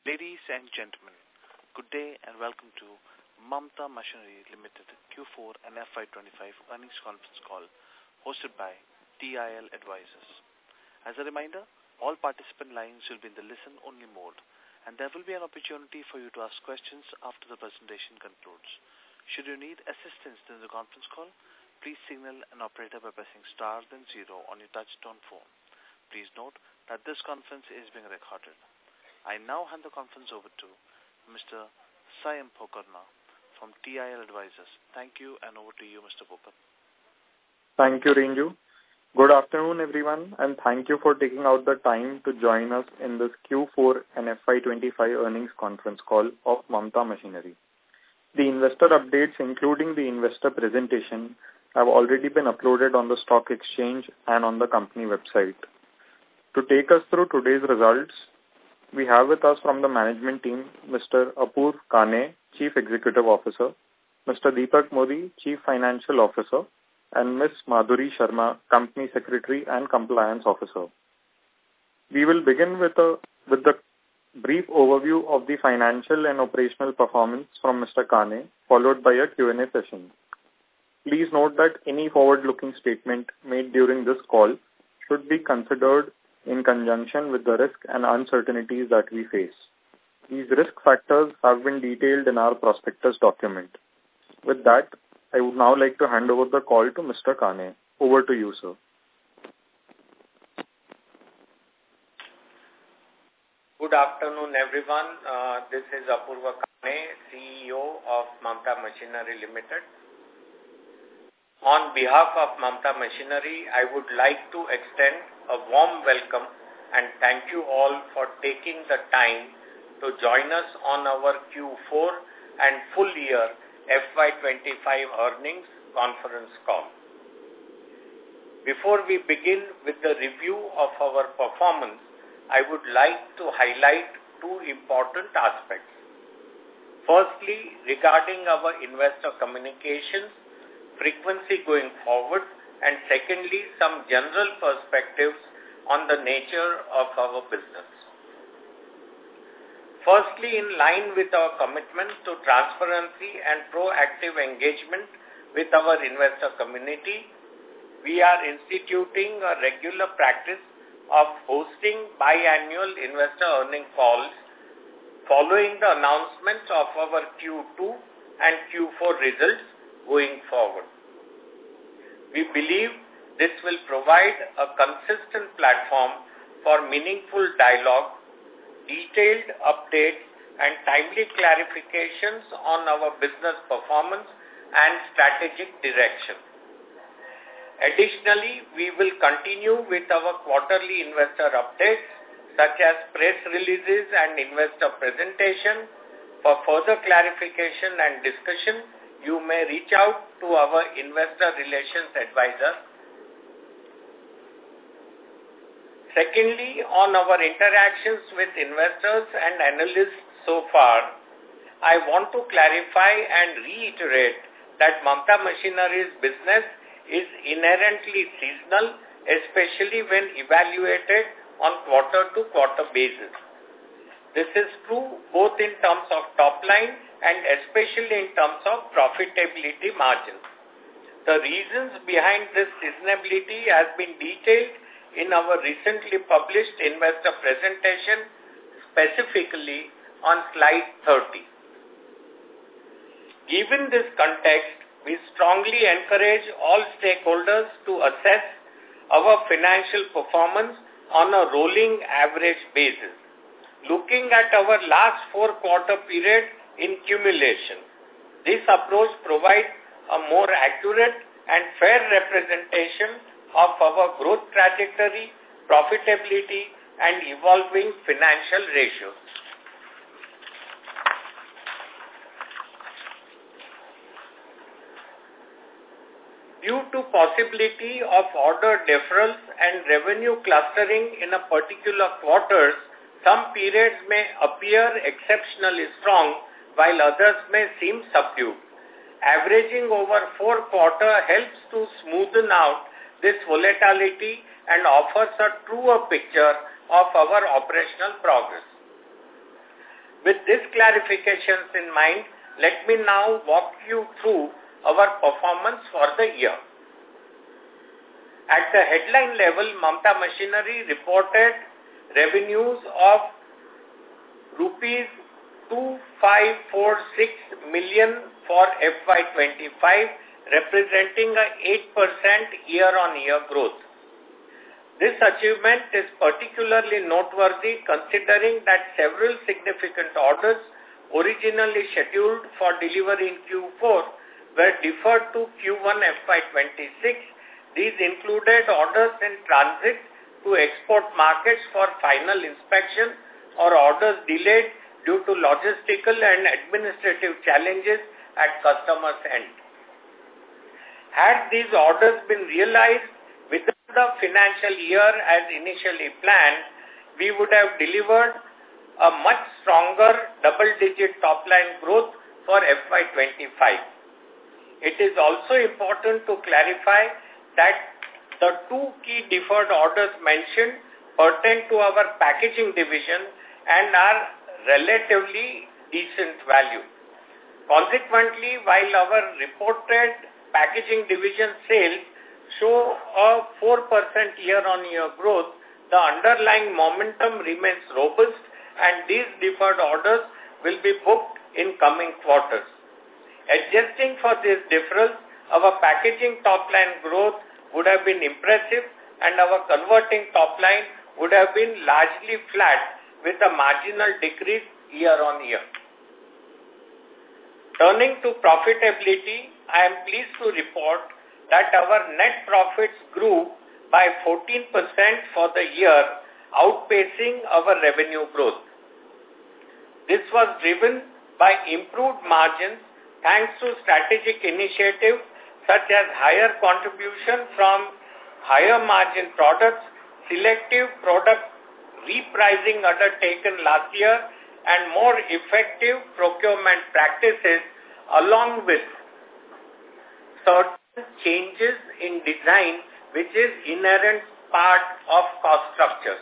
Ladies and gentlemen, good day and welcome to Mamta Machinery Limited Q4 and FY25 earnings conference call hosted by TIL Advisors. As a reminder, all participant lines will be in the listen-only mode and there will be an opportunity for you to ask questions after the presentation concludes. Should you need assistance during the conference call, please signal an operator by pressing star then 0 on your touch-tone phone. Please note that this conference is being recorded. I now hand the conference over to Mr. Sayam Pokarna from TIL Advisors. Thank you and over to you, Mr. Pokarna. Thank you, Renju. Good afternoon, everyone, and thank you for taking out the time to join us in this Q4 and FY25 earnings conference call of Mamta Machinery. The investor updates, including the investor presentation, have already been uploaded on the stock exchange and on the company website. To take us through today's results, we have with us from the management team Mr. Apurva Kane, Chief Executive Officer, Mr. Deepak Modi, Chief Financial Officer, and Ms. Madhuri Sharma, Company Secretary and Compliance Officer. We will begin with the brief overview of the financial and operational performance from Mr. Kane, followed by a Q&A session. Please note that any forward-looking statement made during this call should be considered in conjunction with the risk and uncertainties that we face. These risk factors have been detailed in our prospectus document. With that, I would now like to hand over the call to Mr. Kane. Over to you, sir. Good afternoon, everyone. This is Apurva Kane, CEO of Mamta Machinery Limited. On behalf of Mamta Machinery, I would like to extend a warm welcome and thank you all for taking the time to join us on our Q4 and full year FY25 earnings conference call. Before we begin with the review of our performance, I would like to highlight two important aspects. Firstly, regarding our investor communications, frequency going forward, and secondly, some general perspectives on the nature of our business. Firstly, in line with our commitment to transparency and proactive engagement with our investor community, we are instituting a regular practice of hosting biannual investor earnings calls following the announcement of our Q2 and Q4 results going forward. We believe this will provide a consistent platform for meaningful dialogue, detailed updates, and timely clarifications on our business performance and strategic direction. Additionally, we will continue with our quarterly investor updates, such as press releases and investor presentation. For further clarification and discussion, you may reach out to our investor relations advisor. Secondly, on our interactions with investors and analysts so far, I want to clarify and reiterate that Mamta Machinery's business is inherently seasonal, especially when evaluated on quarter-to-quarter basis. This is true both in terms of top line and especially in terms of profitability margins. The reasons behind this seasonality has been detailed in our recently published investor presentation, specifically on slide 30. Given this context, we strongly encourage all stakeholders to assess our financial performance on a rolling average basis, looking at our last 4-quarter period in cumulation. This approach provides a more accurate and fair representation of our growth trajectory, profitability, and evolving financial ratios. Due to possibility of order deferrals and revenue clustering in a particular quarter, some periods may appear exceptionally strong while others may seem subdued. Averaging over 4 quarters helps to smoothen out this volatility and offers a truer picture of our operational progress. With these clarifications in mind, let me now walk you through our performance for the year. At the headline level, Mamta Machinery reported revenues of rupees 2546 million for FY25, representing a 8% year-on-year growth. This achievement is particularly noteworthy considering that several significant orders originally scheduled for delivery in Q4 were deferred to Q1 FY26. These included orders in transit to export markets for final inspection or orders delayed due to logistical and administrative challenges at customers' end. Had these orders been realized within the financial year as initially planned, we would have delivered a much stronger double-digit top-line growth for FY25. It is also important to clarify that the two key deferred orders mentioned pertain to our packaging division and are relatively decent value. Consequently, while our reported packaging division sales show a 4% year-on-year growth, the underlying momentum remains robust and these deferred orders will be booked in coming quarters. Adjusting for this difference, our packaging top-line growth would have been impressive and our converting top-line would have been largely flat with a marginal decrease year-on-year. Turning to profitability, I am pleased to report that our net profits grew by 14% for the year, outpacing our revenue growth. This was driven by improved margins thanks to strategic initiatives such as higher contribution from higher margin products, selective product repricing undertaken last year, and more effective procurement practices along with certain changes in design which is inherent part of cost structures.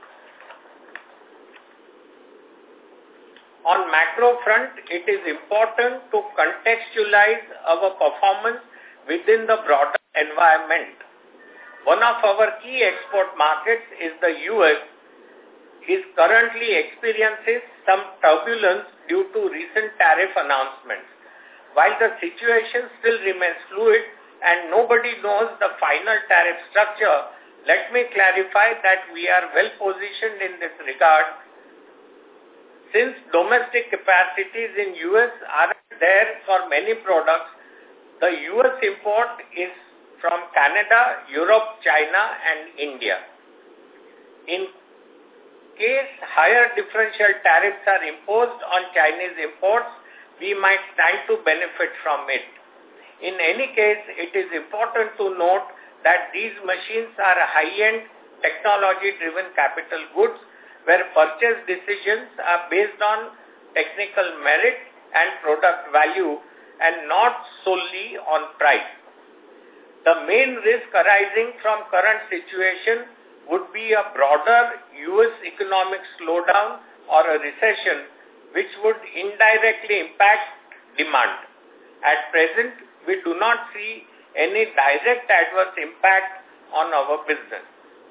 On macro front, it is important to contextualize our performance within the broader environment. One of our key export markets is the US, is currently experiencing some turbulence due to recent tariff announcements. While the situation still remains fluid and nobody knows the final tariff structure, let me clarify that we are well positioned in this regard. Since domestic capacities in US are there for many products, the US import is from Canada, Europe, China and India. In case higher differential tariffs are imposed on Chinese imports, we might stand to benefit from it. In any case, it is important to note that these machines are high-end, technology-driven capital goods where purchase decisions are based on technical merit and product value and not solely on price. The main risk arising from current situation would be a broader US economic slowdown or a recession which would indirectly impact demand. At present, we do not see any direct adverse impact on our business.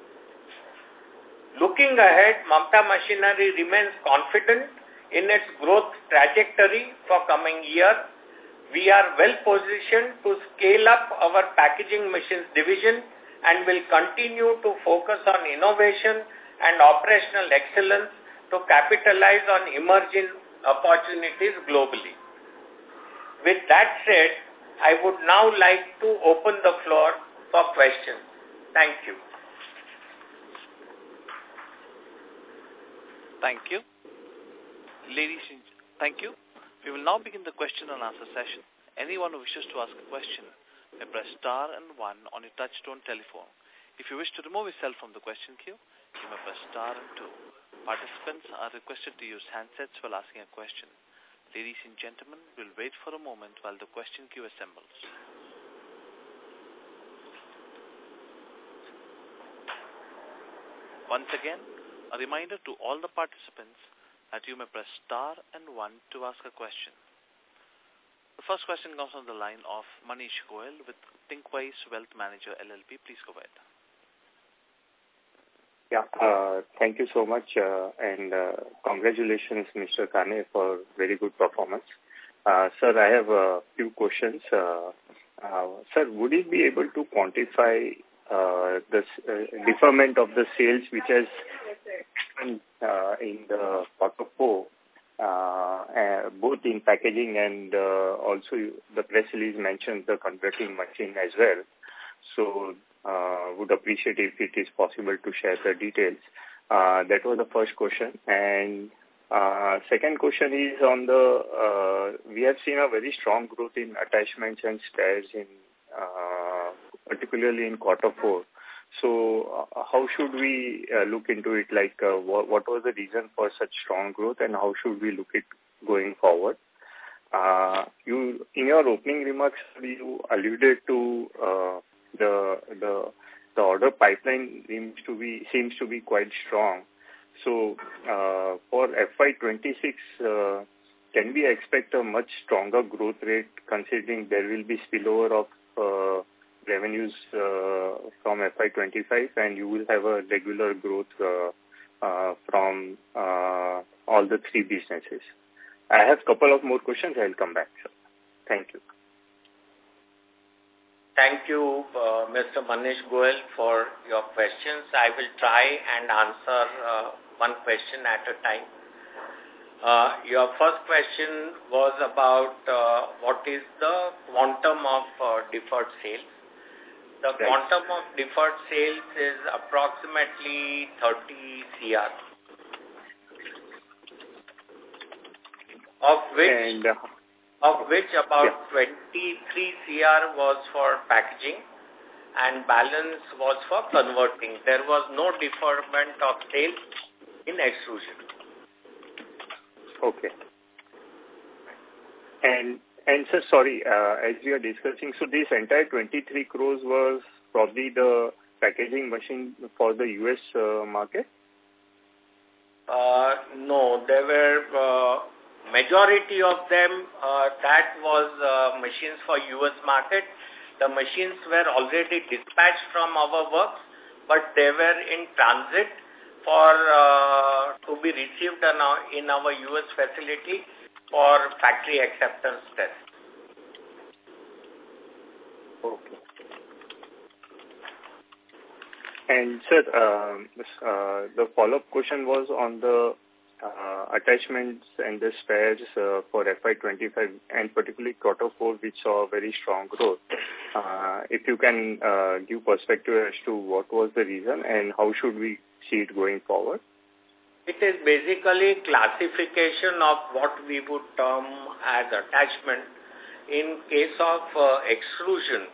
Looking ahead, Mamta Machinery remains confident in its growth trajectory for coming year. We are well positioned to scale up our packaging machines division and will continue to focus on innovation and operational excellence to capitalize on emerging opportunities globally. With that said, I would now like to open the floor for questions. Thank you. Thank you. Thank you. We will now begin the question and answer session. Anyone who wishes to ask a question may press star and 1 on your touch-tone telephone. If you wish to remove yourself from the question queue, you may press star and 2. Participants are requested to use handsets while asking a question. Ladies and gentlemen, we'll wait for a moment while the question queue assembles. Once again, a reminder to all the participants that you may press star and 1 to ask a question. The first question comes on the line of Manish Goyal with Thinkwise Wealth Manager LLP. Please go ahead. Yeah, thank you so much, and congratulations, Mr. Kane, for very good performance. Sir, I have a few questions. Sir, would you be able to quantify the deferment of the sales which has happened in the quarter 4, both in packaging and also the press release mentions the converting machine as well. So, would appreciate if it is possible to share the details. That was the first question. And second question is on the, we have seen a very strong growth in attachments and spares in, particularly in quarter 4. So, how should we look into it? Like, what was the reason for such strong growth, and how should we look at going forward? You, in your opening remarks, you alluded to the order pipeline seems to be quite strong. So, for FY26, can we expect a much stronger growth rate, considering there will be spillover of revenues from FY25, and you will have a regular growth from all the 3 businesses? I have a couple of more questions. I'll come back, sir. Thank you. Thank you, Mr. Manish Goyal, for your questions. I will try and answer one question at a time. Your first question was about what is the quantum of deferred sales. The quantum of deferred sales is approximately 30 CR, of which about 23 CR was for packaging and balance was for converting. There was no deferment of sales in extrusion. Okay. And sir, sorry, as we are discussing, so this entire 23 crores was probably the packaging machine for the US market? No, there were majority of them, that was machines for US market. The machines were already dispatched from our works, but they were in transit for to be received in our US facility for factory acceptance test. Okay. And sir, the follow-up question was on the attachments and the spares for FY25 and particularly quarter 4, which saw very strong growth. If you can give perspective as to what was the reason and how should we see it going forward? It is basically classification of what we would term as attachment. In case of extrusion,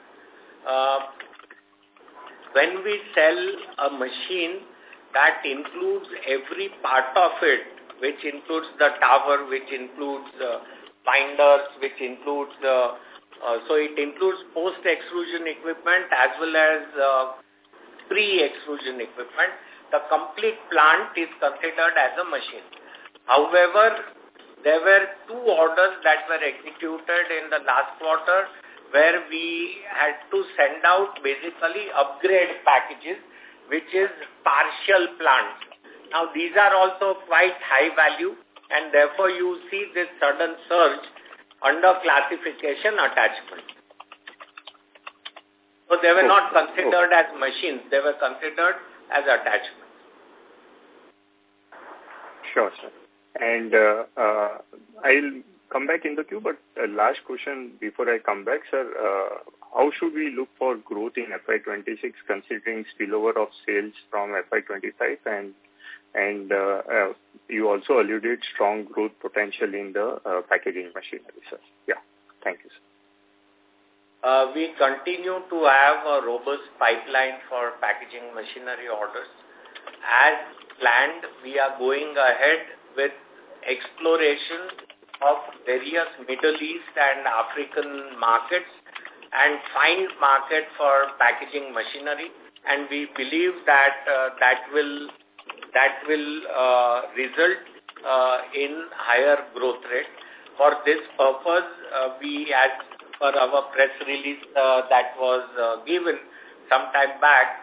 when we sell a machine, that includes every part of it, which includes the tower, which includes binders, which includes so it includes post-extrusion equipment as well as pre-extrusion equipment. The complete plant is considered as a machine. However, there were 2 orders that were executed in the last quarter where we had to send out basically upgrade packages, which is partial plants. Now, these are also quite high value, and therefore you see this sudden surge under classification attachment. So they were not considered as machines, they were considered as attachments. Sure, sir. And I'll come back in the queue, but last question before I come back, sir. How should we look for growth in FY26 considering spillover of sales from FY25 and you also alluded strong growth potential in the packaging machinery, sir? Yeah, thank you, sir. We continue to have a robust pipeline for packaging machinery orders. As planned, we are going ahead with exploration of various Middle East and African markets and find market for packaging machinery, and we believe that that will result in higher growth rate. For this purpose, we, as per our press release that was given some time back,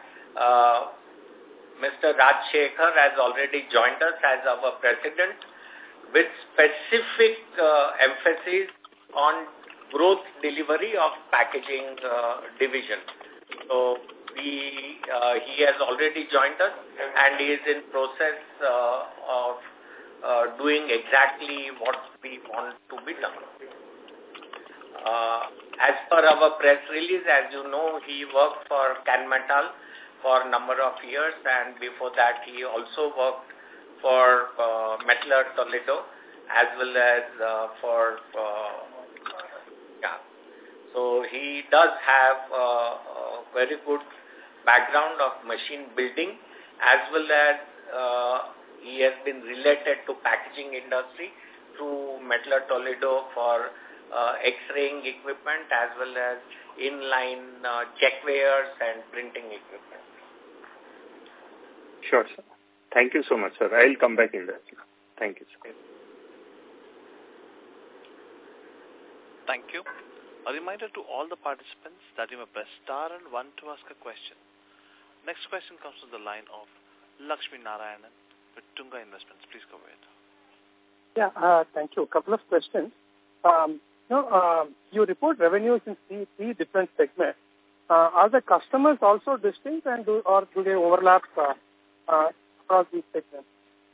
Mr. Raj Shekhar has already joined us as our president with specific emphasis on growth delivery of packaging division. So he has already joined us and he is in process of doing exactly what we want to be done. As per our press release, as you know, he worked for Canmetal for a number of years, and before that he also worked for Mettler Toledo as well as So he does have a very good background of machine building, as well as he has been related to packaging industry through Mettler Toledo for X-raying equipment as well as inline checkweighers and printing equipment. Sure, sir. Thank you so much, sir. I'll come back in that. Thank you, sir. Thank you. A reminder to all the participants that you may press star and 1 to ask a question. Next question comes from the line of Lakshmi Narayanan with Tunga Investments. Please go ahead. Yeah, thank you. A couple of questions. You report revenues in three different segments. Are the customers also distinct, and do they overlap across these segments?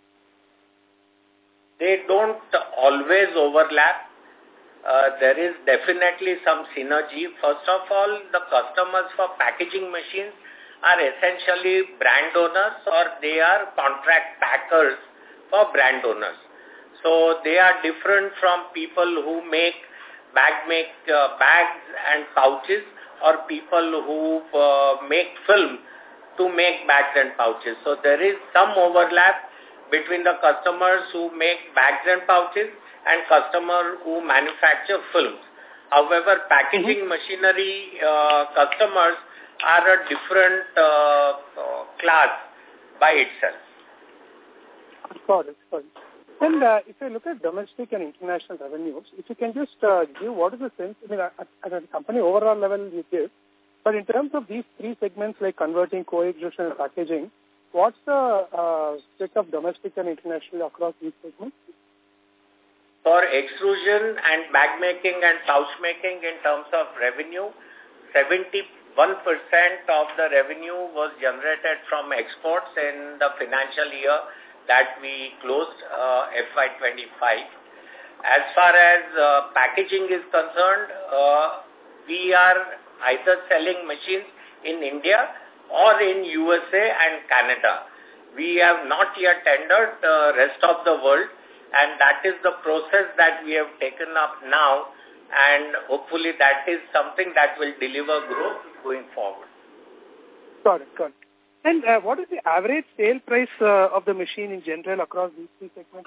They don't always overlap. There is definitely some synergy. First of all, the customers for packaging machines are essentially brand owners, or they are contract packers for brand owners. So they are different from people who make bags and pouches, or people who make film to make bags and pouches. So there is some overlap between the customers who make bags and pouches and customers who manufacture films. However, packaging machinery customers are a different class by itself. Got it. And if you look at domestic and international revenues, if you can just give what is the sense, at a company overall level you give, but in terms of these three segments like converting, co-extrusion and packaging, what's the split of domestic and international across these segments? For extrusion and bag making and pouch making, in terms of revenue, 71% of the revenue was generated from exports in the financial year that we closed FY25. As far as packaging is concerned, we are either selling machines in India or in USA and Canada. We have not yet tendered the rest of the world, and that is the process that we have taken up now, and hopefully that is something that will deliver growth going forward. Got it. And what is the average sale price of the machine in general across these three segments?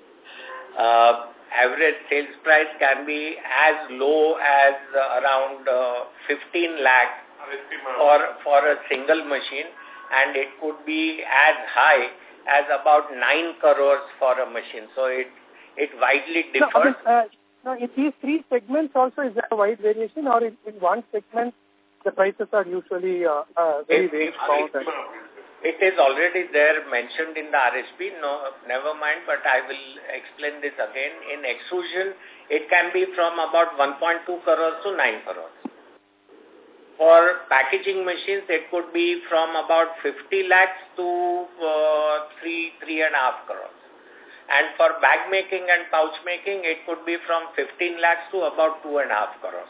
Average sales price can be as low as around 15 lakh for a single machine, and it could be as high as about 9 crores for a machine. So it widely differs. Now, in these three segments also, is there a wide variation, or in one segment the prices are usually very range bound? It is already there mentioned in the RSP. No, never mind, but I will explain this again. In extrusion, it can be from about 1.2 crores to 9 crores. For packaging machines, it could be from about 50 lakhs to 3.5 crores. And for bag making and pouch making, it could be from 15 lakhs to about 2.5 crores.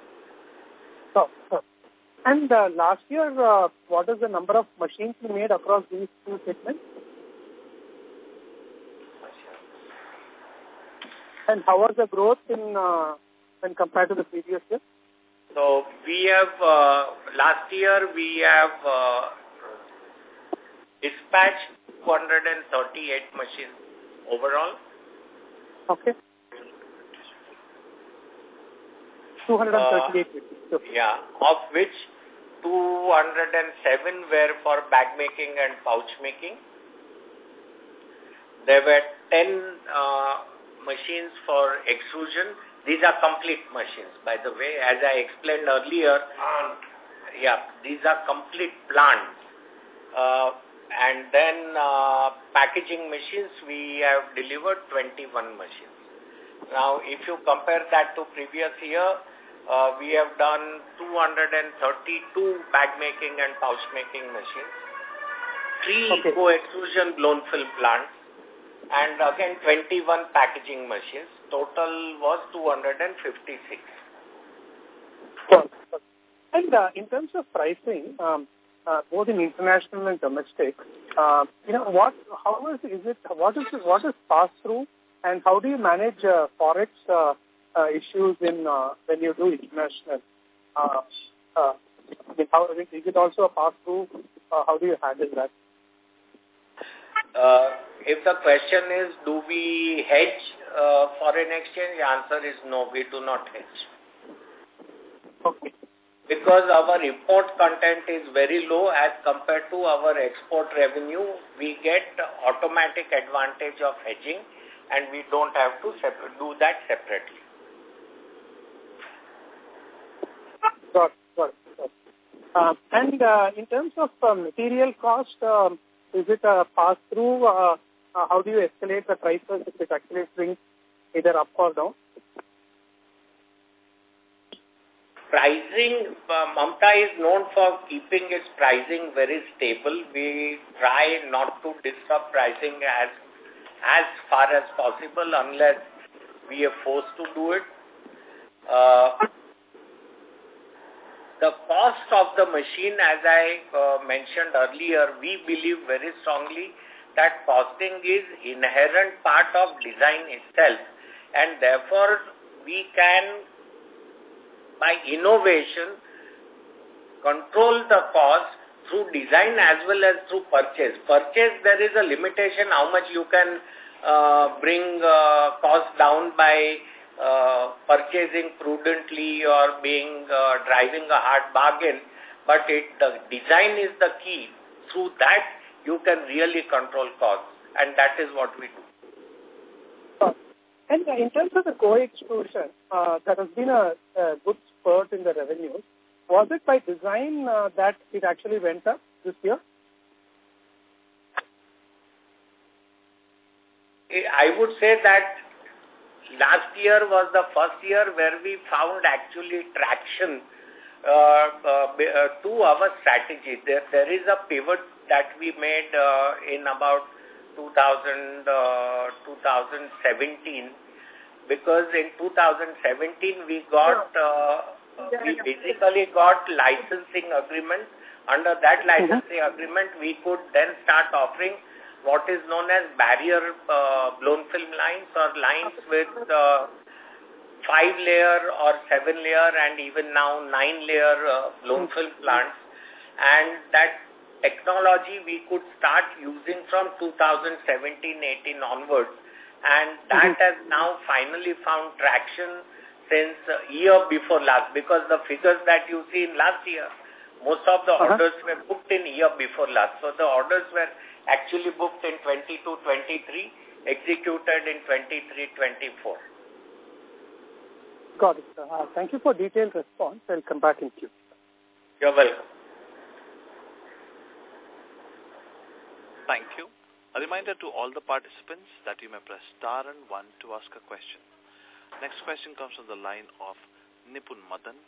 And last year, what is the number of machines you made across these two segments? And how was the growth when compared to the previous year? So we have, last year we have dispatched 238 machines overall. Okay. 238 machines. Yeah, of which 207 were for bag making and pouch making. There were 10 machines for extrusion. These are complete machines, by the way. As I explained earlier, these are complete plants. And then packaging machines, we have delivered 21 machines. Now, if you compare that to previous year, we have done 232 bag making and pouch making machines, 3 co-extrusion blown film plants, and again 21 packaging machines. Total was 256. And in terms of pricing, both in international and domestic, what is pass through, and how do you manage forex issues in when you do international? Is it also a pass through? How do you handle that? If the question is, do we hedge foreign exchange, the answer is no, we do not hedge. Okay. Because our import content is very low as compared to our export revenue, we get automatic advantage of hedging, and we don't have to do that separately. Got it. And in terms of material cost, is it a pass-through? How do you escalate the prices if it actually swings either up or down? Pricing, Mamta is known for keeping its pricing very stable. We try not to disrupt pricing as far as possible unless we are forced to do it. The cost of the machine, as I mentioned earlier, we believe very strongly that costing is inherent part of design itself, and therefore we can, by innovation, control the cost through design as well as through purchase. Purchase, there is a limitation how much you can bring cost down by purchasing prudently or driving a hard bargain, but the design is the key. Through that, you can really control costs, and that is what we do. And in terms of the co-extrusion, that has been a good spurt in the revenues. Was it by design that it actually went up this year? I would say that last year was the first year where we found actually traction to our strategy. There is a pivot that we made in about 2017, because in 2017 we basically got licensing agreement. Under that licensing agreement, we could then start offering what is known as barrier blown film lines, or lines with 5-layer or 7-layer and even now 9-layer blown film plants. And that technology we could start using from 2017-18 onwards. And that has now finally found traction since year before last, because the figures that you see in last year, most of the orders were booked in year before last. So the orders were actually booked in 22-23, executed in 23-24. Got it. Thank you for detailed response. I'll come back in queue. You're welcome. Thank you. A reminder to all the participants that you may press star and 1 to ask a question. Next question comes from the line of Nipun Madan.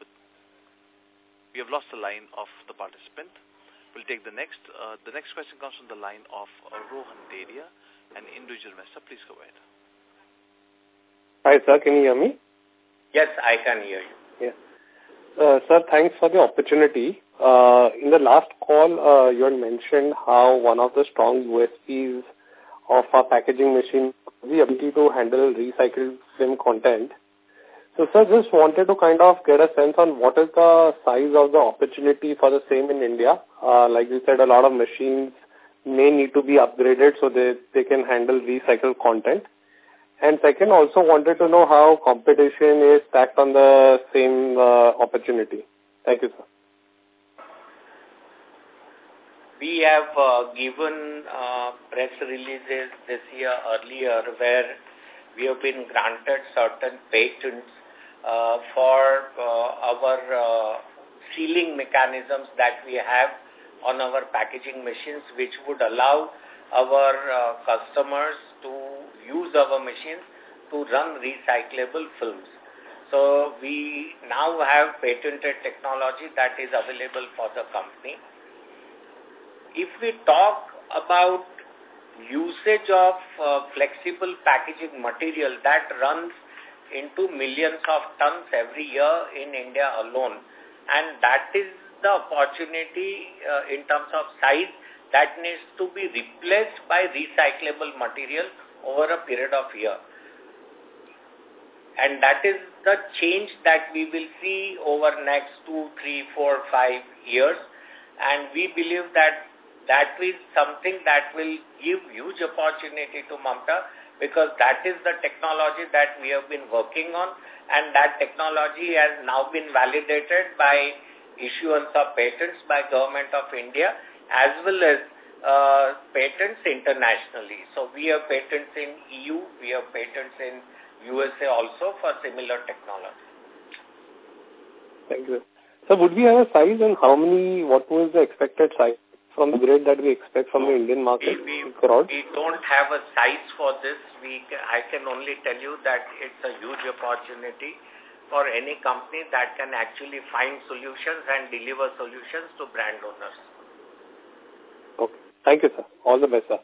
We have lost the line of the participant. We'll take the next. The next question comes from the line of Rohan Dedia, an individual investor. Please go ahead. Hi, sir. Can you hear me? Yes, I can hear you. Yeah. Sir, thanks for the opportunity. In the last call, you had mentioned how one of the strong USPs of our packaging machine is the ability to handle recycled film content. So, sir, just wanted to kind of get a sense on what is the size of the opportunity for the same in India. Like you said, a lot of machines may need to be upgraded so they can handle recycled content. And second, also wanted to know how competition is stacked on the same opportunity. Thank you, sir. we have given press releases this year earlier where we have been granted certain patents for our sealing mechanisms that we have on our packaging machines, which would allow our customers to use our machines to run recyclable films. So we now have patented technology that is available for the company. If we talk about usage of flexible packaging material, that runs into millions of tons every year in India alone. And that is the opportunity in terms of size that needs to be replaced by recyclable material over a period of year. And that is the change that we will see over next 2, 3, 4, 5 years. And we believe that that is something that will give huge opportunity to Mamta, because that is the technology that we have been working on, and that technology has now been validated by issuance of patents by Government of India as well as patents internationally. So we have patents in EU, we have patents in USA also for similar technology. Thank you. So would we have a size, and what was the expected size from the grade that we expect from the Indian market? We don't have a size for this. I can only tell you that it's a huge opportunity for any company that can actually find solutions and deliver solutions to brand owners. Okay. Thank you, sir. All the best, sir.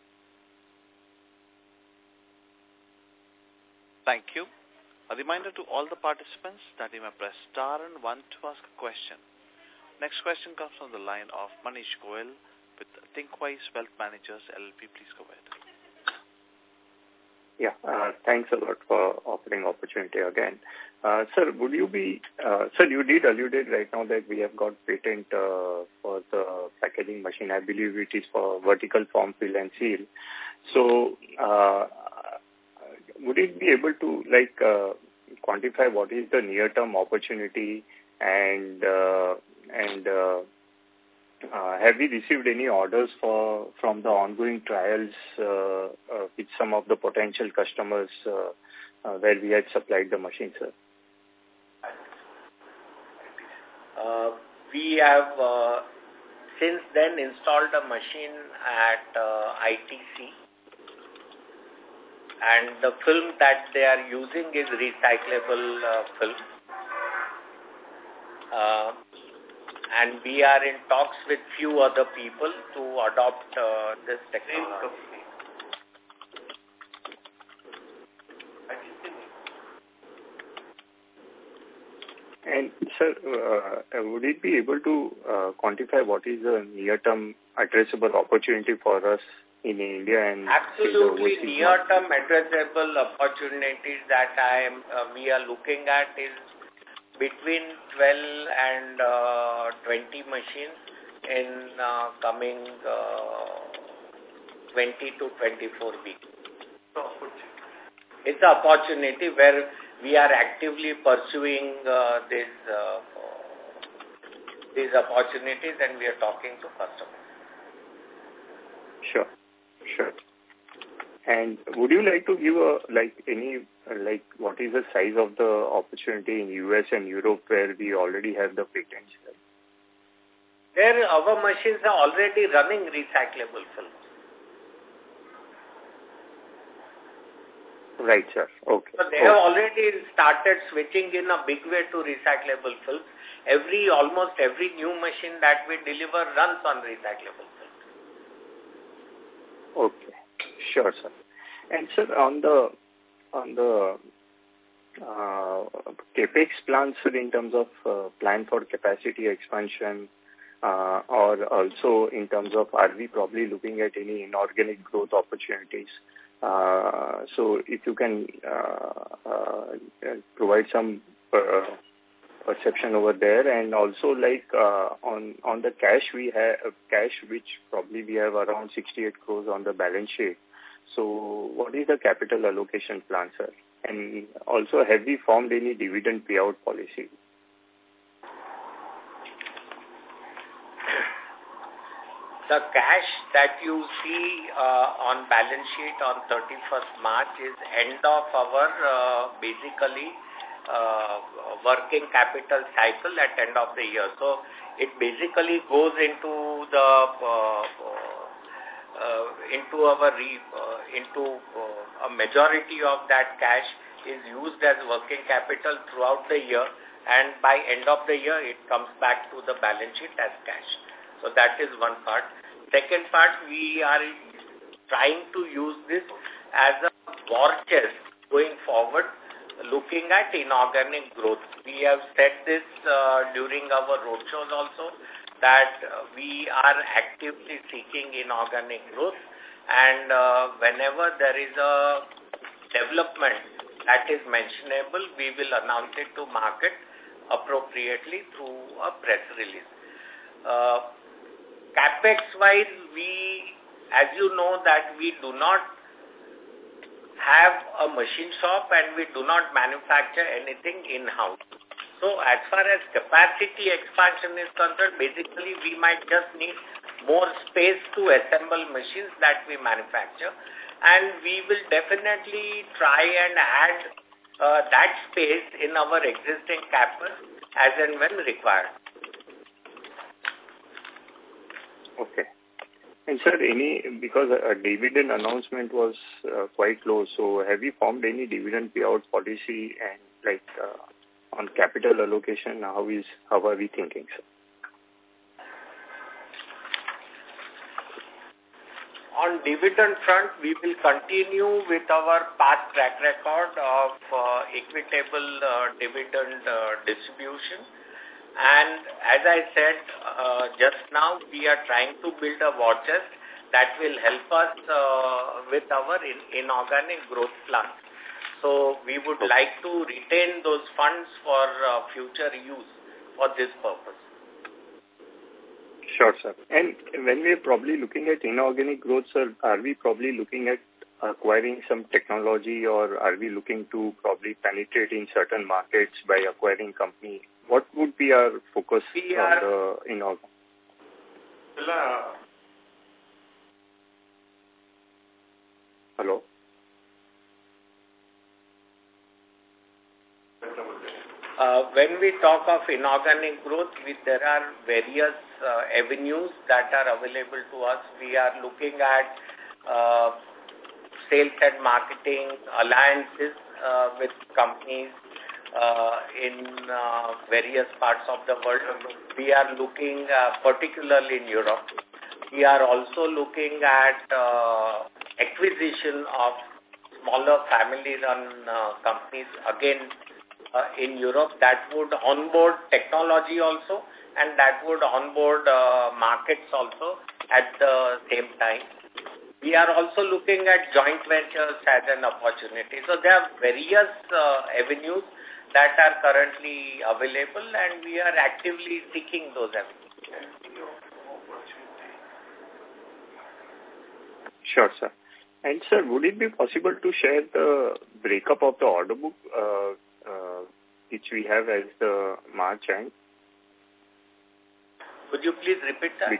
Thank you. A reminder to all the participants that you may press star and 1 to ask a question. Next question comes from the line of Manish Goyal with Thinkwise Wealth Managers LLP. Please go ahead. Yeah, thanks a lot for offering opportunity again. Sir, sir, you did alluded right now that we have got patent for the packaging machine. I believe it is for vertical form, fill and seal. So, would it be able to quantify what is the near-term opportunity, and have we received any orders from the ongoing trials with some of the potential customers where we had supplied the machine, sir? We have since then installed a machine at ITC, and the film that they are using is recyclable film. And we are in talks with few other people to adopt this technology. And sir, would it be able to quantify what is the near-term addressable opportunity for us in India and absolutely near-term addressable opportunities that we are looking at is between 12 and 20 machines in coming 20 to 24 weeks. It's an opportunity where we are actively pursuing these opportunities, and we are talking to customers. Sure. And would you like to give what is the size of the opportunity in US and Europe where we already have the patents? There, our machines are already running recyclable films. Right, sir. Okay. So they have already started switching in a big way to recyclable films. Almost every new machine that we deliver runs on recyclable films. Okay. Sure, sir. And sir, on the capex plans, sir, in terms of plan for capacity expansion, or also in terms of are we probably looking at any inorganic growth opportunities? So if you can provide some perception over there, and also on the cash we have, which probably we have around 68 crores on the balance sheet. So what is the capital allocation plan, sir? And also, have we formed any dividend payout policy? The cash that you see on balance sheet on 31st March is end of our basically working capital cycle at end of the year. So it basically goes into the a majority of that cash is used as working capital throughout the year, and by end of the year it comes back to the balance sheet as cash. So that is one part. Second part, we are trying to use this as a war chest going forward, looking at inorganic growth. We have said this during our roadshows also, that we are actively seeking inorganic growth, and whenever there is a development that is mentionable, we will announce it to market appropriately through a press release. CapEx-wise, as you know, that we do not have a machine shop and we do not manufacture anything in-house. So as far as capacity expansion is concerned, basically we might just need more space to assemble machines that we manufacture, and we will definitely try and add that space in our existing campus as and when required. Okay. And sir, because a dividend announcement was quite low, so have you formed any dividend payout policy, and on capital allocation, how are we thinking, sir? On dividend front, we will continue with our past track record of equitable dividend distribution. And as I said just now, we are trying to build a war chest that will help us with our inorganic growth plan. So we would like to retain those funds for future use for this purpose. Sure, sir. And when we are probably looking at inorganic growth, sir, are we probably looking at acquiring some technology, or are we looking to probably penetrate in certain markets by acquiring company? What would be our focus on the inorganic? Hello? When we talk of inorganic growth, there are various avenues that are available to us. We are looking at sales and marketing alliances with companies in various parts of the world. We are looking particularly in Europe. We are also looking at acquisition of smaller family-run companies, again, in Europe, that would onboard technology also, and that would onboard markets also at the same time. We are also looking at joint ventures as an opportunity. So there are various avenues that are currently available, and we are actively seeking those avenues. Sure, sir. And sir, would it be possible to share the breakup of the order book which we have as the March end? Could you please repeat that?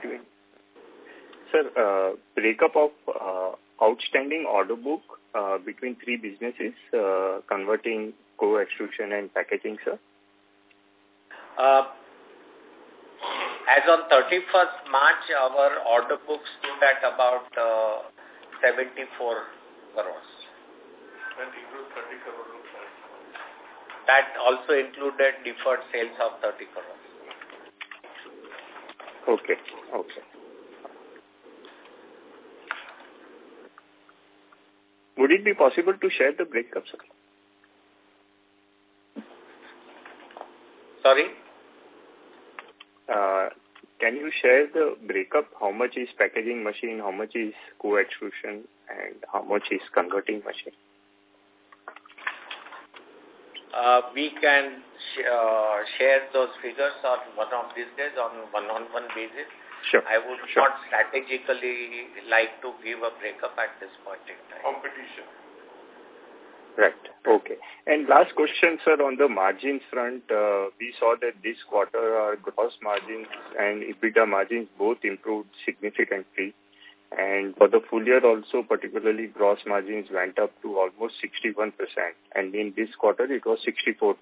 Sir, breakup of outstanding order book between three businesses, converting, co-extrusion and packaging, sir. As on 31st March, our order book stood at about 74 crores. That includes 30 crores. That also included deferred sales of 30 crores. Okay. Would it be possible to share the breakup, sir? Sorry? Can you share the breakup? How much is packaging machine, how much is co-extrusion, and how much is converting machine? We can share those figures on one of these days on one-on-one basis. Sure. I would not strategically like to give a breakup at this point in time. Competition. Right. Okay. And last question, sir, on the margins front, we saw that this quarter our gross margins and EBITDA margins both improved significantly. And for the full year also, particularly gross margins went up to almost 61%. And in this quarter, it was 64%.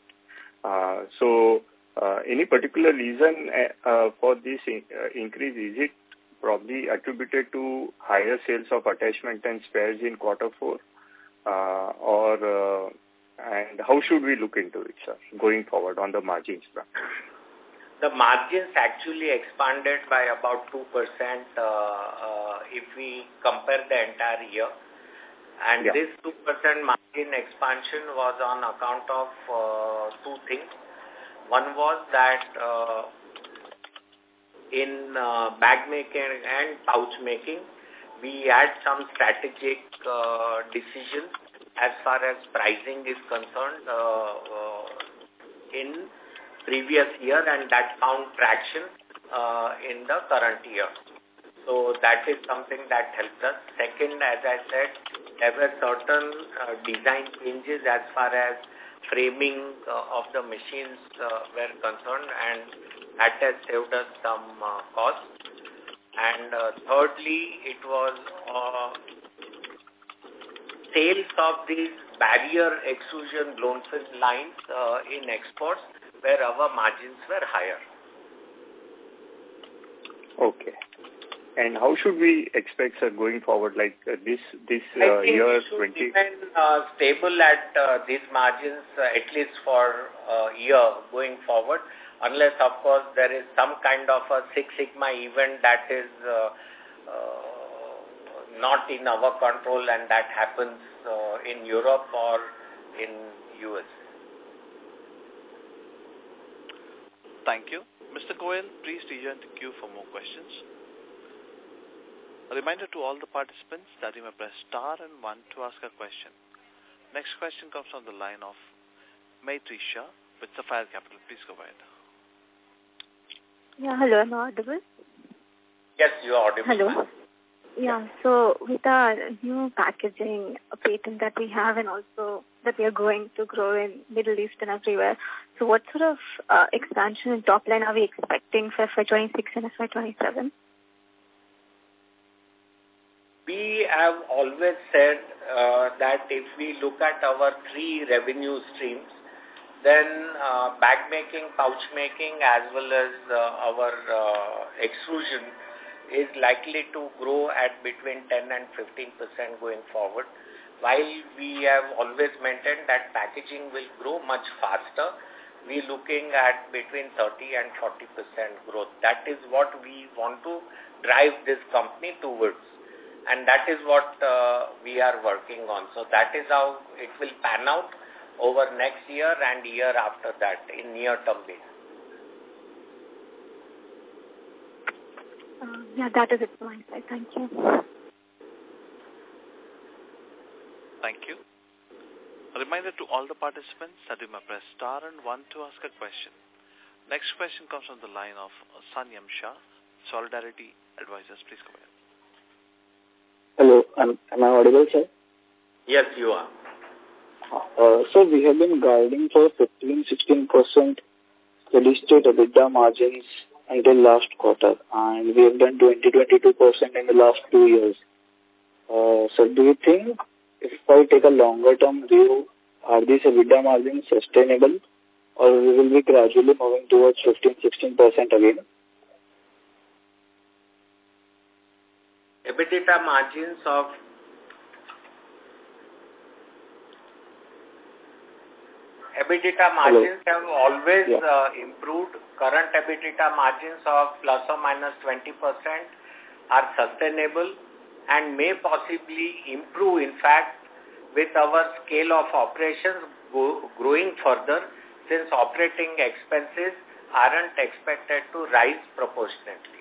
Any particular reason for this increase? Is it probably attributed to higher sales of attachment and spares in quarter 4? And how should we look into it, sir, going forward on the margins front? The margins actually expanded by about 2% if we compare the entire year. And this 2% margin expansion was on account of two things. One was that in bag making and pouch making, we had some strategic decisions as far as pricing is concerned in previous year, and that found traction in the current year. So that is something that helped us. Second, as I said, there were certain design changes as far as framing of the machines were concerned, and that has saved us some costs. And thirdly, it was sales of these barrier extrusion blown film lines in exports where our margins were higher. Okay. And how should we expect, sir, going forward, like this year? Year 20? Remain stable at these margins at least for a year going forward, unless, of course, there is some kind of a Six Sigma event that is not in our control, and that happens in Europe or in US. Thank you. Mr. Goyal, please rejoin the queue for more questions. A reminder to all the participants that you may press star and 1 to ask a question. Next question comes from the line of Maitri Shah with Sapphire Capital. Please go ahead. Yeah, hello, am I audible? Yes, you are audible. Hello. Yeah, so with our new packaging patent that we have, and also that we are going to grow in Middle East and everywhere, so what sort of expansion in top line are we expecting for FY26 and FY27? We have always said that if we look at our 3 revenue streams, then bag making, pouch making, as well as our extrusion is likely to grow at between 10 and 15% going forward, while we have always maintained that packaging will grow much faster. We're looking at between 30 and 40% growth. That is what we want to drive this company towards, and that is what we are working on. So that is how it will pan out over next year and year after that in near-term basis. Yeah, that is it from my side. Thank you. Thank you. A reminder to all the participants that you may press star and 1 to ask a question. Next question comes from the line of Sanyam Shah, Solidarity Advisors. Please go ahead. Hello, am I audible, sir? Yes, you are. So we have been guiding for 15-16% steady-state EBITDA margins until last quarter, and we have done 20-22% in the last 2 years. So do you think if I take a longer-term view, are these EBITDA margins sustainable, or we will be gradually moving towards 15-16% again? EBITDA margins have always improved. Current EBITDA margins of plus or minus 20% are sustainable and may possibly improve, in fact, with our scale of operations growing further, since operating expenses aren't expected to rise proportionately.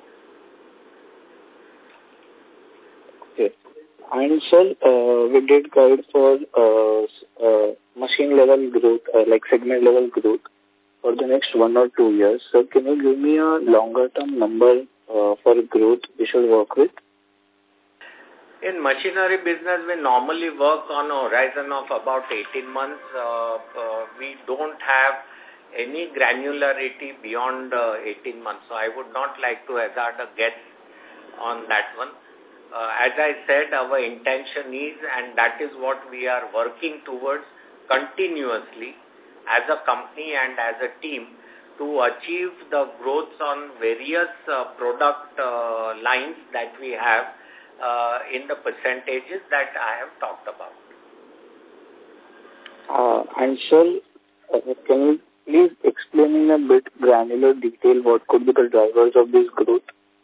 Okay. And sir, we did guide for machine level growth, like segment level growth for the next 1 or 2 years. So can you give me a longer term number for growth we should work with? In machinery business, we normally work on a horizon of about 18 months. We don't have any granularity beyond 18 months. So I would not like to hazard a guess on that one. As I said, our intention is, and that is what we are working towards continuously as a company and as a team, to achieve the growth on various product lines that we have in the percentages that I have talked about. And sir, can you please explain in a bit granular detail what could be the drivers of this growth?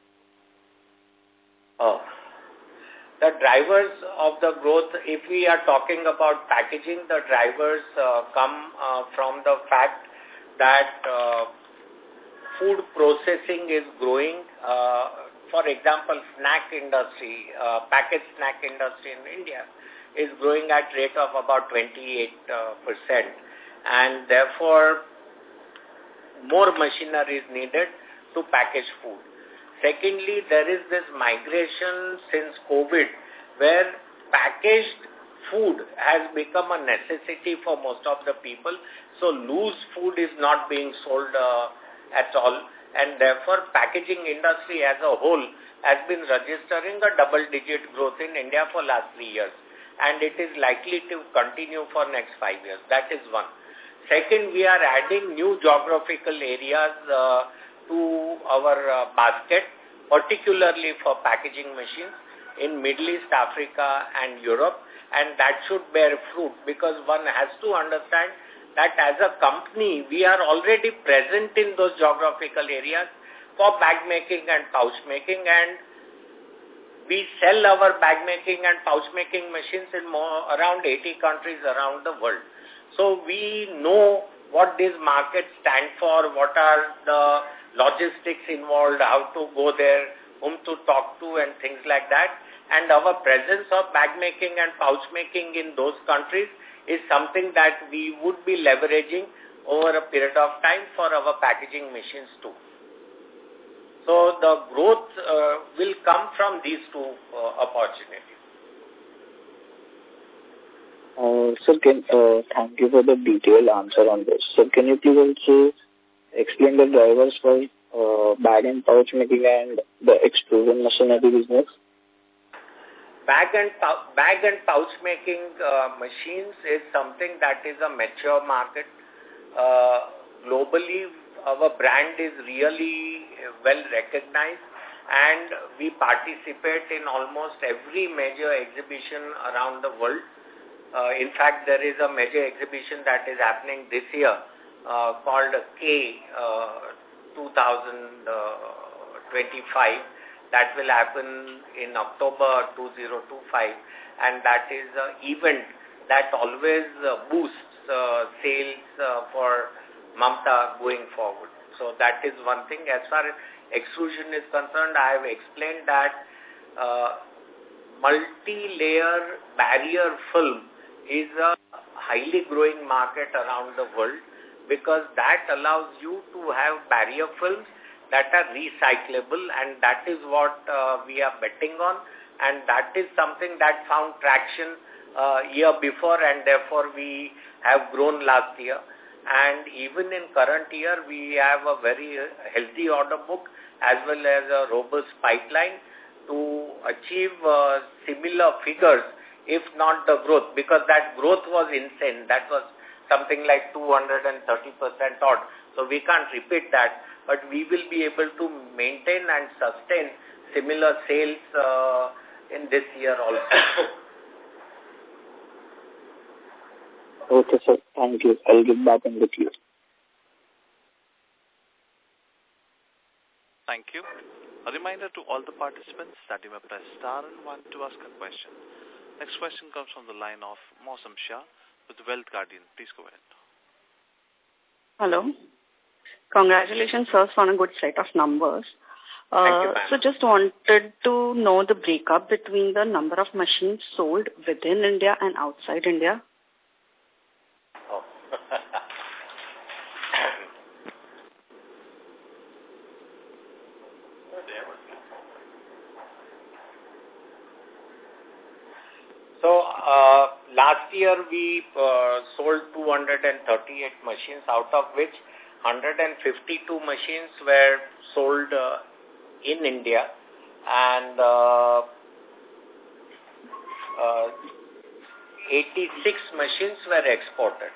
The drivers of the growth, if we are talking about packaging, the drivers come from the fact that food processing is growing. For example, snack industry, packaged snack industry in India is growing at rate of about 28%. And therefore, more machinery is needed to package food. Secondly, there is this migration since COVID where packaged food has become a necessity for most of the people. So loose food is not being sold at all. And therefore, packaging industry as a whole has been registering a double-digit growth in India for last 3 years. And it is likely to continue for next 5 years. That is one. Second, we are adding new geographical areas to our basket, particularly for packaging machines in Middle East, Africa and Europe, and that should bear fruit because one has to understand that as a company, we are already present in those geographical areas for bag making and pouch making, and we sell our bag making and pouch making machines in around 80 countries around the world. So we know what these markets stand for, what are the logistics involved, how to go there, whom to talk to and things like that. And our presence of bag making and pouch making in those countries is something that we would be leveraging over a period of time for our packaging machines too. So the growth will come from these two opportunities. Sir, thank you for the detailed answer on this. So can you please also explain the drivers for bag and pouch making and the extrusion machinery business? Bag and pouch making machines is something that is a mature market. Globally, our brand is really well recognized and we participate in almost every major exhibition around the world. In fact, there is a major exhibition that is happening this year called K 2025 that will happen in October 2025, and that is an event that always boosts sales for Mamta going forward. So that is one thing. As far as extrusion is concerned, I have explained that multi-layer barrier film is a highly growing market around the world because that allows you to have barrier films that are recyclable, and that is what we are betting on, and that is something that found traction year before, and therefore we have grown last year. And even in current year, we have a very healthy order book as well as a robust pipeline to achieve similar figures, if not the growth, because that growth was insane. That was something like 230% odd. So we can't repeat that, but we will be able to maintain and sustain similar sales in this year also. Okay, sir. Thank you. I'll get back in the queue. Thank you. A reminder to all the participants that you may press star and 1 to ask a question. Next question comes from the line of Mausam Shah with Wealth Guardian. Please go ahead. Hello. Congratulations, sir, on a good set of numbers. Thank you, so just wanted to know the breakup between the number of machines sold within India and outside India. Oh. year we sold 238 machines, out of which 152 machines were sold in India and 86 machines were exported.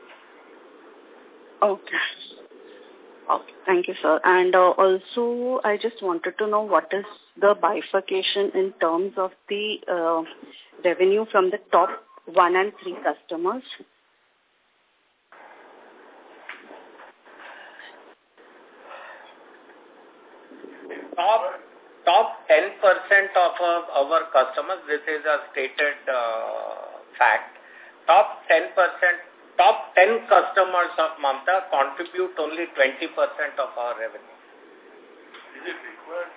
Okay. Okay, thank you, sir. And also, I just wanted to know what is the bifurcation in terms of the revenue from the top 1 and 3 customers? Top 10% of our customers, this is a stated fact, top 10 customers of Mamta contribute only 20% of our revenue. Is it required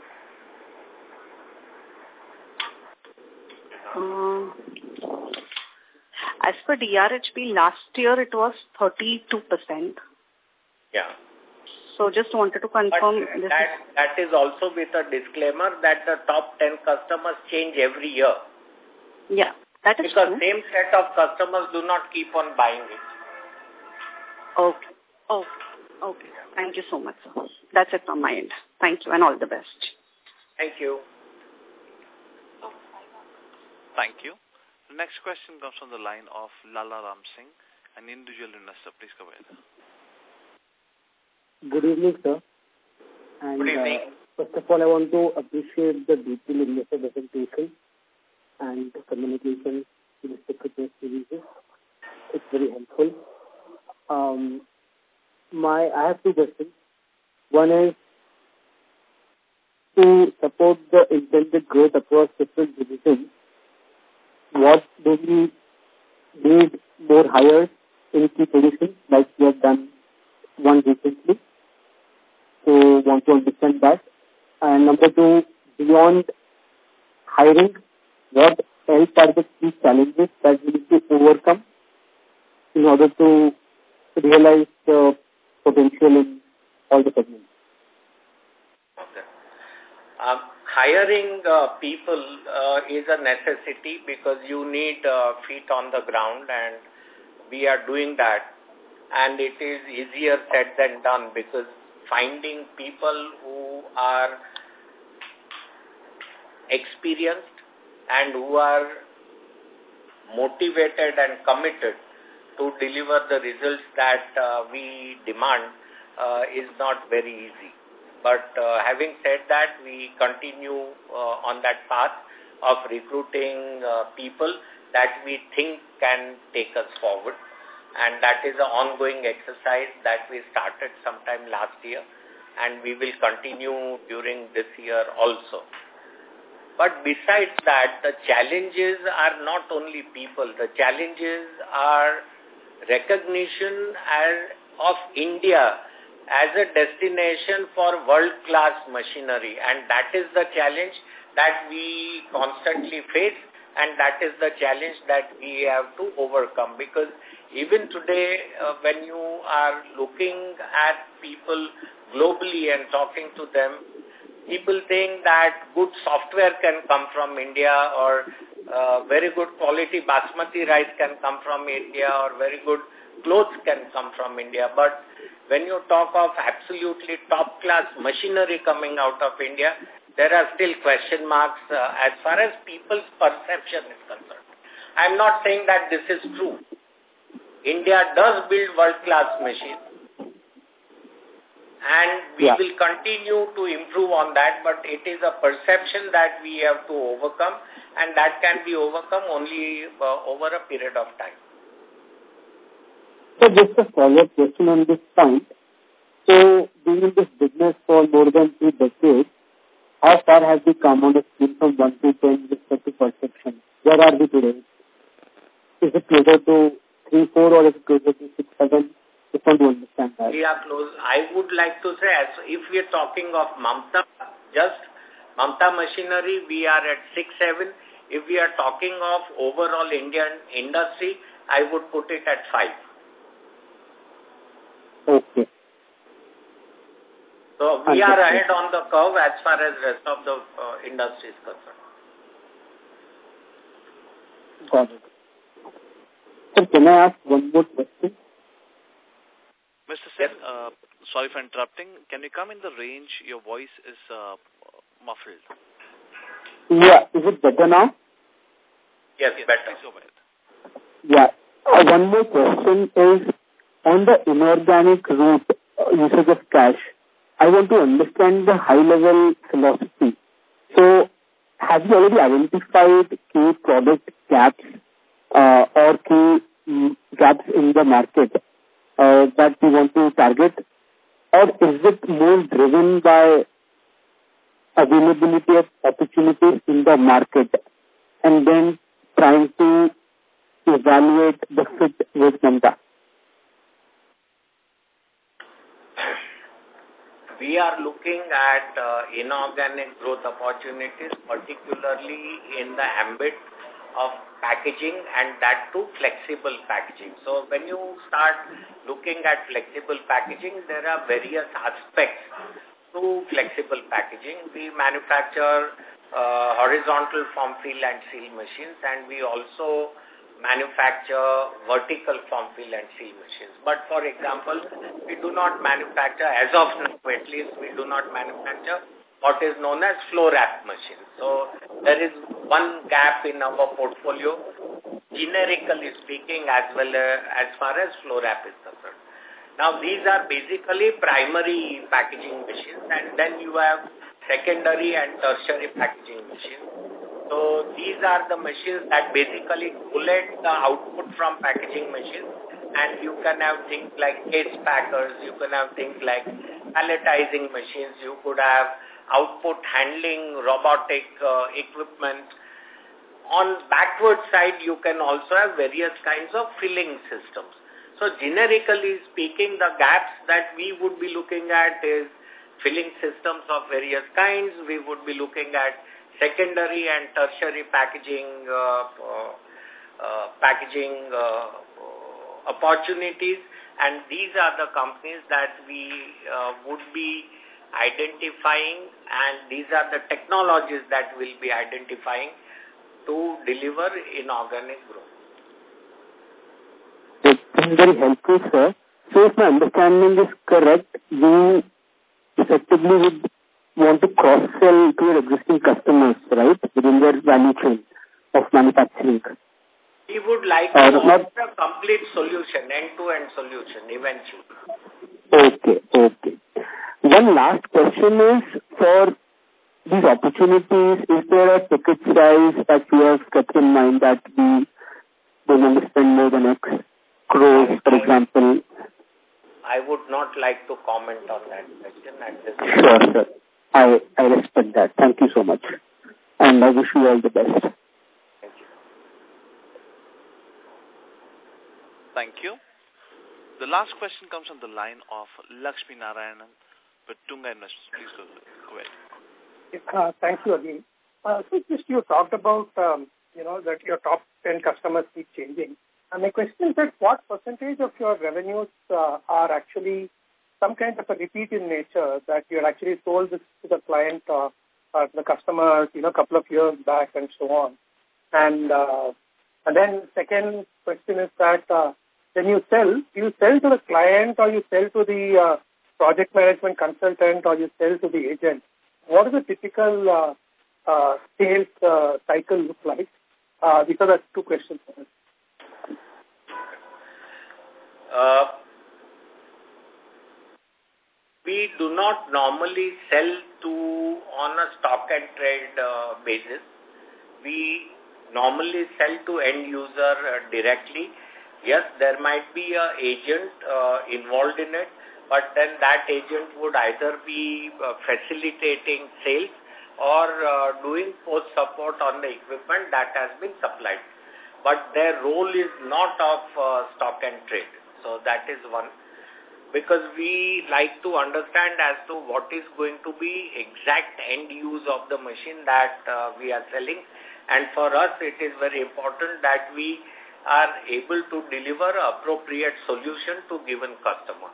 to... as per DRHP, last year it was 32%. Yeah. So just wanted to confirm. But that is also with a disclaimer that the top 10 customers change every year. Yeah, that is because true. Same set of customers do not keep on buying it. Okay. Okay. Thank you so much, sir. That's it from my end. Thank you and all the best. Thank you. Thank you. The next question comes from the line of Lala Ram Singh, an individual investor. Please go ahead. Good evening, sir. And, good evening. First of all, I want to appreciate the detailed investor presentation and the communication with the secretary releases. It's very helpful. I have 2 questions. One is to support the intended growth across different divisions. What do we need more hires in key positions like we have done one recently? So want to understand that. And number 2, beyond hiring, what else are the key challenges that we need to overcome in order to realize the potential in all the segments? Okay. Hiring people is a necessity because you need feet on the ground, and we are doing that. And it is easier said than done because finding people who are experienced and who are motivated and committed to deliver the results that we demand is not very easy. But having said that, we continue on that path of recruiting people that we think can take us forward. And that is an ongoing exercise that we started sometime last year, and we will continue during this year also. But besides that, the challenges are not only people. The challenges are recognition of India as a destination for world-class machinery. And that is the challenge that we constantly face, and that is the challenge that we have to overcome. Because even today, when you are looking at people globally and talking to them, people think that good software can come from India, or very good quality basmati rice can come from India, or very good clothes can come from India. But when you talk of absolutely top-class machinery coming out of India, there are still question marks as far as people's perception is concerned. I'm not saying that this is true. India does build world-class machines, and we will continue to improve on that, but it is a perception that we have to overcome, and that can be overcome only over a period of time. So just a follow-up question on this point. So being in this business for more than 2 decades, how far have we come on a scale from 1 to 10 with respect to perception? Where are we today? Is it closer to 3, 4, or is it closer to 6, 7? Just want to understand that. We are close. I would like to say, if we are talking of Mamta, just Mamta machinery, we are at 6, 7. If we are talking of overall Indian industry, I would put it at 5. Okay. So we are ahead on the curve as far as rest of the industry is concerned. Got it. Sir, can I ask one more question? Mr. Sen, sorry for interrupting. Can you come in the range? Your voice is muffled. Yeah, is it better now? Yes, better. Go ahead. Yeah. One more question is on the inorganic route usage of cash. I want to understand the high-level philosophy. So, have you already identified key product gaps or key gaps in the market that you want to target? Or is it more driven by availability of opportunities in the market and then trying to evaluate the fit with Mamta? We are looking at inorganic growth opportunities, particularly in the ambit of packaging, and that too flexible packaging. So when you start looking at flexible packaging, there are various aspects to flexible packaging. We manufacture horizontal form fill and seal machines, and we also manufacture vertical form fill and seal machines. But for example, we do not manufacture, as of now at least, we do not manufacture what is known as flow wrap machines. So there is one gap in our portfolio, generically speaking, as well as far as flow wrap is concerned. Now these are basically primary packaging machines, and then you have secondary and tertiary packaging machines. So these are the machines that basically collect the output from packaging machines, and you can have things like case packers, you can have things like palletizing machines, you could have output handling, robotic equipment. On backward side, you can also have various kinds of filling systems. So generically speaking, the gaps that we would be looking at is filling systems of various kinds. We would be looking at secondary and tertiary packaging opportunities, and these are the companies that we would be identifying, and these are the technologies that we'll be identifying to deliver inorganic growth. That's very helpful, sir. So if my understanding is correct, you effectively would want to cross-sell to your existing customers, right, within their value chain of manufacturing. We would like to offer a complete solution, end-to-end solution, eventually. Okay. One last question is, for these opportunities, is there a ticket size that you have kept in mind that we don't want to spend more than X crores, for example? I would not like to comment on that question at this point. Sure, sir. I respect that. Thank you so much. And I wish you all the best. Thank you. Thank you. The last question comes from the line of Lakshmi Narayanan with Tunga Investments. Please go ahead. Thank you again. So just you talked about, that your top 10 customers keep changing. And my question is that what percentage of your revenues are actually some kind of a repeat in nature, that you actually sold this to the client or the customer, a couple of years back and so on. And then second question is that when you sell, do you sell to the client or you sell to the project management consultant or you sell to the agent? What does a typical sales cycle look like? These are the two questions. We do not normally sell on a stock and trade basis. We normally sell to end user directly. Yes, there might be an agent involved in it, but then that agent would either be facilitating sales or doing post support on the equipment that has been supplied. But their role is not of stock and trade. So that is one. Because we like to understand as to what is going to be exact end use of the machine that we are selling. And for us, it is very important that we are able to deliver appropriate solution to given customer.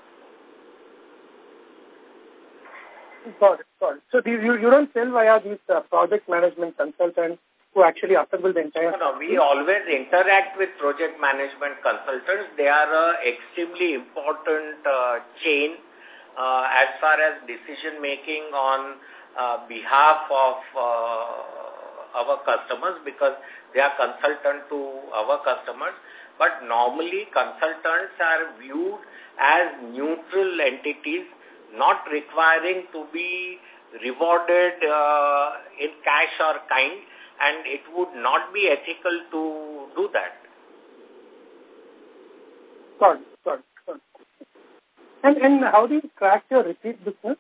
Got it. So you don't sell via these project management consultants who actually assemble the entire... No, we always interact with project management consultants. They are an extremely important chain as far as decision making on behalf of our customers, because they are consultant to our customers. But normally consultants are viewed as neutral entities, not requiring to be rewarded in cash or kind, and it would not be ethical to do that. Got it. And how do you track your repeat business?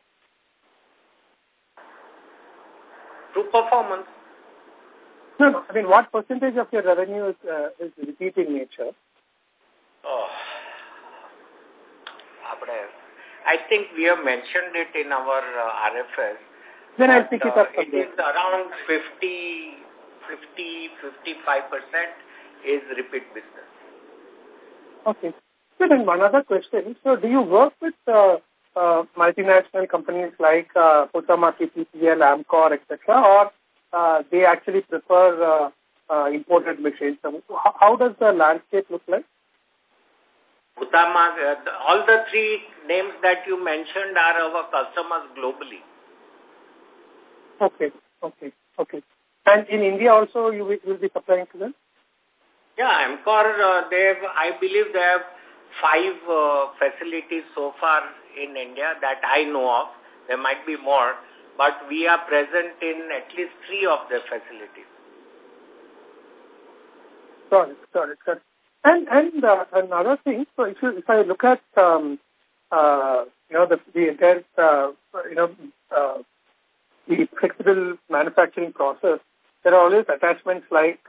Through performance. No. I mean, what percentage of your revenue is repeat in nature? I think we have mentioned it in our RFS. Then I'll pick it up. It is around 55% is repeat business. Okay. So then one other question. So do you work with multinational companies like Huhtamaki, PPL, Amcor, etc., or they actually prefer imported machines? How does the landscape look like? Huhtamaki, all the three names that you mentioned are our customers globally. Okay. And in India also you will be supplying to them? Yeah, Amcor, I believe they have 5 facilities so far in India that I know of. There might be more, but we are present in at least 3 of their facilities. Got it. And another thing, so if I look at the entire the flexible manufacturing process, there are always attachments like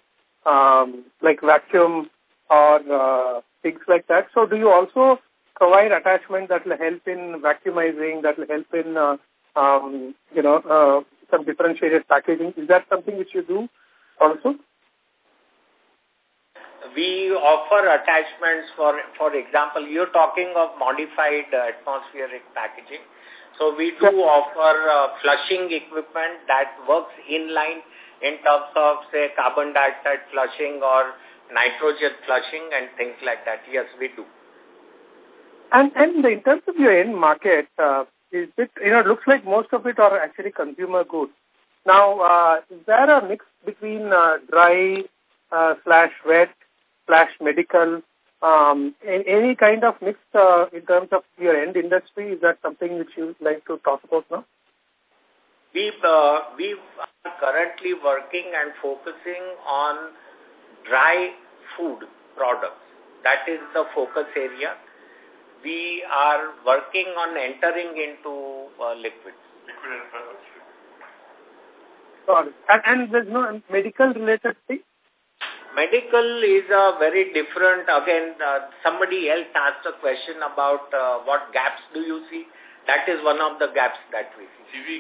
vacuum or things like that. So do you also provide attachments that will help in vacuumizing, that will help in some differentiated packaging? Is that something which you do also? We offer attachments for example, you're talking of modified atmospheric packaging. So we do offer flushing equipment that works inline in terms of, say, carbon dioxide flushing or nitrogen flushing and things like that. Yes, we do. And in terms of your end market, is it, it looks like most of it are actually consumer goods. Now, is there a mix between dry / wet / medical, any kind of mix in terms of your end industry? Is that something which you would like to talk about now? We are currently working and focusing on dry food products. That is the focus area. We are working on entering into liquids. Liquid and powder. Got it. And there's no medical related thing? Medical is a very different, again, somebody else asked a question about what gaps do you see. That is one of the gaps that we see.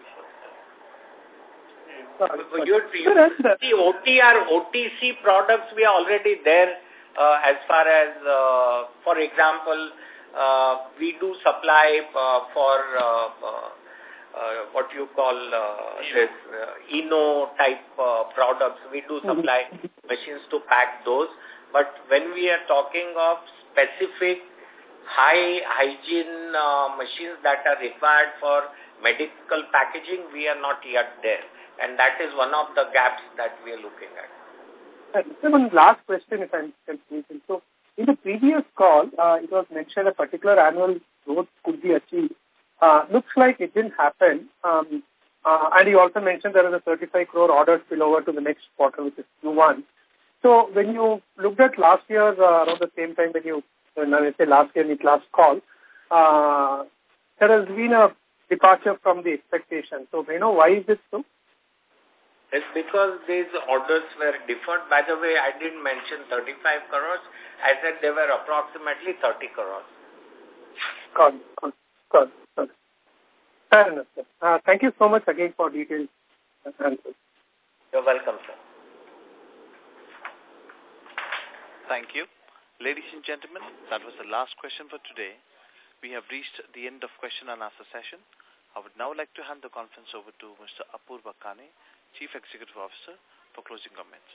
The OTR, OTC products, we are already there as far as, for example, we do supply for what you call this ENO type products. We do supply machines to pack those. But when we are talking of specific high hygiene machines that are required for medical packaging, we are not yet there. And that is one of the gaps that we are looking at. So one last question, if I'm confusing. So in the previous call, it was mentioned a particular annual growth could be achieved. Looks like it didn't happen. And you also mentioned there is a 35 crore order spill over to the next quarter, which is Q1. So when you looked at last year, around the same time when I say last year in the last call, there has been a departure from the expectation. So why is this so? It's because these orders were deferred. By the way, I didn't mention 35 crores. I said they were approximately 30 crores. Got it. Fair enough, sir. Thank you so much again for detailed answers. You're welcome, sir. Thank you. Ladies and gentlemen, that was the last question for today. We have reached the end of question and answer session. I would now like to hand the conference over to Mr. Apurva Kane, Chief Executive Officer, for closing comments.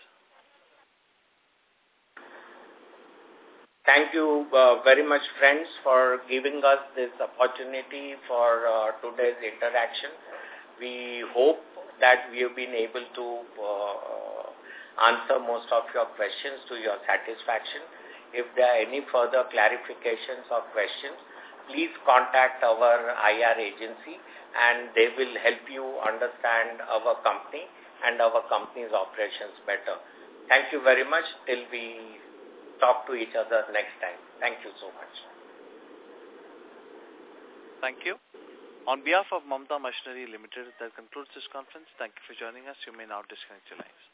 Thank you very much, friends, for giving us this opportunity for today's interaction. We hope that we have been able to answer most of your questions to your satisfaction. If there are any further clarifications or questions, please contact our IR agency and they will help you understand our company and our company's operations better. Thank you very much till we talk to each other next time. Thank you so much. Thank you. On behalf of Mamta Machinery Limited, that concludes this conference. Thank you for joining us. You may now disconnect your lines.